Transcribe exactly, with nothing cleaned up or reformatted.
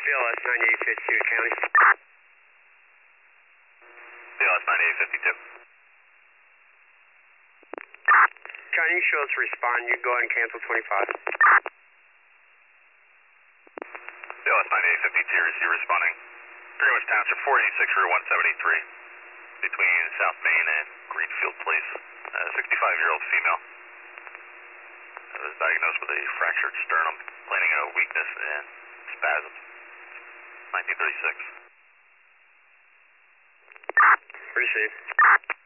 B L S ninety-eight fifty-two to county. B L S ninety-eight fifty-two. County, you show us respond. You go ahead and cancel twenty-five. B L S ninety-eight fifty-two, receive responding. Greenwich Township, four eighty-six, Route one seventy-three, between South Main and Greenfield Place. A sixty-five-year-old female. I was diagnosed with a fractured sternum, complaining of weakness and spasms. nineteen thirty-six. Receive.